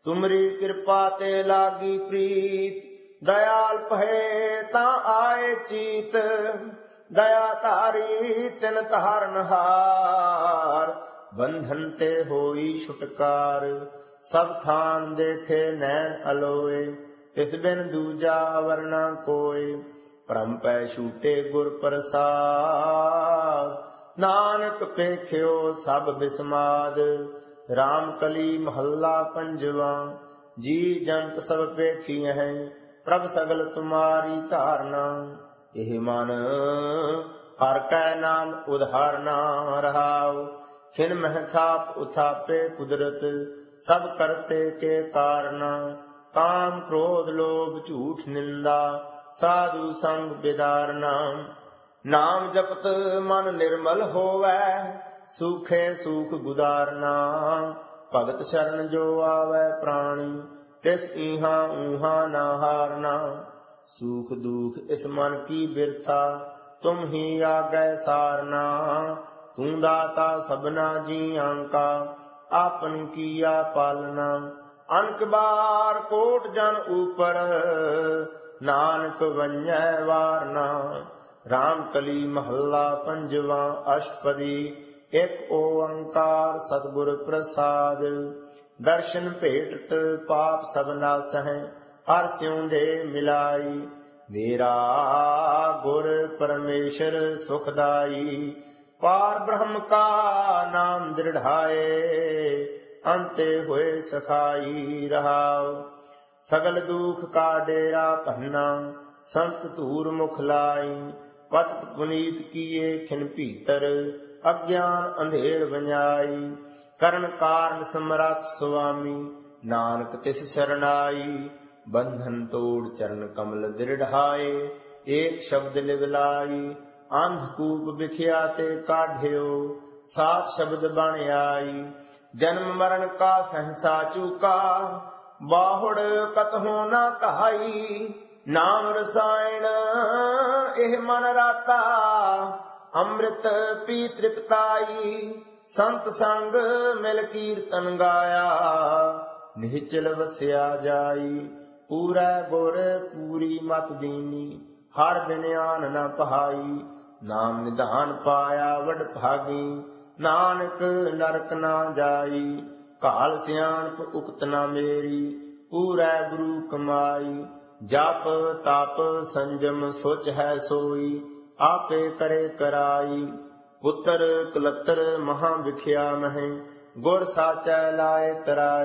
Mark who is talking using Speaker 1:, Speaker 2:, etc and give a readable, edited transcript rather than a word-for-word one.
Speaker 1: तुमरी कृपा ते लागी प्रीत, दयाल पहे ता आए चीत। दया तारी तिन तारन हार, बंधन ते होई छुटकार। सब थान देखे नैन अलोए, तिस बिन दूजा वरना कोय। भ्रम पै छूटे गुर प्रसाद, नानक पेख्यो सब बिस्माद। राम कली महला पंजवा, जी जंत सब पेखिय हैं। प्रभ सगल तुम्हारी धारना, एह मन हर कै नाम उधारना रहाओ। खिन मह थाप उथापे कुदरत, सब करते के कारना। काम क्रोध लोभ झूठ निंदा, साधु संग बिदारना। नाम जपत मन निर्मल होवै, सूखे सूख गुदारना। भगत शरण जो आवे प्राणी, तिस इहाँ ऊहाँ ना हारना। सूख दुख इस मन की बिरथा, तुम ही आगे सारना। तू दाता सबना जियां का, आपन किया पालना। अनक बार कोट जन ऊपर, नानक वंजै वारना। राम कली महला पंजवा अष्टपदी, एक ओंकार सतगुर प्रसाद। दर्शन भेटत पाप सब नासहै, हर स्यों दे मिलाई। मेरा गुर परमेश्वर सुखदाई, पार ब्रह्म का नाम दृढ़ाए। अंते हुए सखाई रहाओ, सगल दुख का डेरा पन्ना। संत धूर मुख लाई, पतित पुनीत किए खिन भीतर। अज्ञान अंधेर बंजाई, करण कारण समरथ स्वामी। नानक तिस शरणाई, बंधन तोड़ चरण कमल दृढ़ाए। एक शब्द लिवलाई, अंधकूप बिखिया ते काढ़्यो। सात शब्द बण आई, जन्म मरण का सहसा चूका। बाहुड़ कतहु न कहाई, नाम रसायन एह मन राता। अमृत पी तृप्ताई, संत संग मिल कीर्तन गाया। निश्चल वस्या जाई, पूरा गुर पूरी मत दीनी। हर बिनयान न पहाई, नाम निधान पाया वड भागी। नानक नरक ना जाई, काल सियाणप उक्त न मेरी। पूरा गुरु कमाई, जप तप संजम सोच है सोई। आपे करे कराई, पुत्र कलतर महा विख्या मह। गुर साचै लाए तराई।